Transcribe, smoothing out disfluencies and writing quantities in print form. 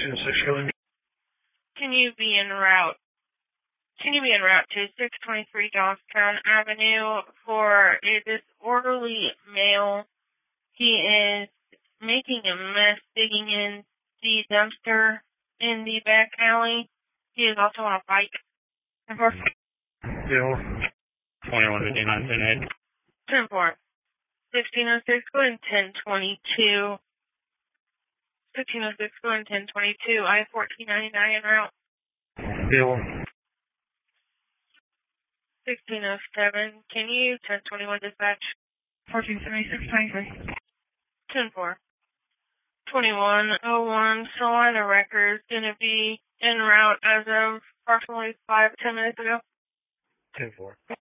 Can you be en route to 623 Johnstown Avenue for a disorderly male? He is making a mess digging in the dumpster in the back alley. He is also on a bike. 2159 10-4. 1606, go ahead and 1022. 1606, go ahead and 1022. I-1499 en route. 1607, can you 1021 dispatch? 147623. 10-4. 2101, Salina Records, gonna be en route as of approximately 5-10 minutes ago. 10-4.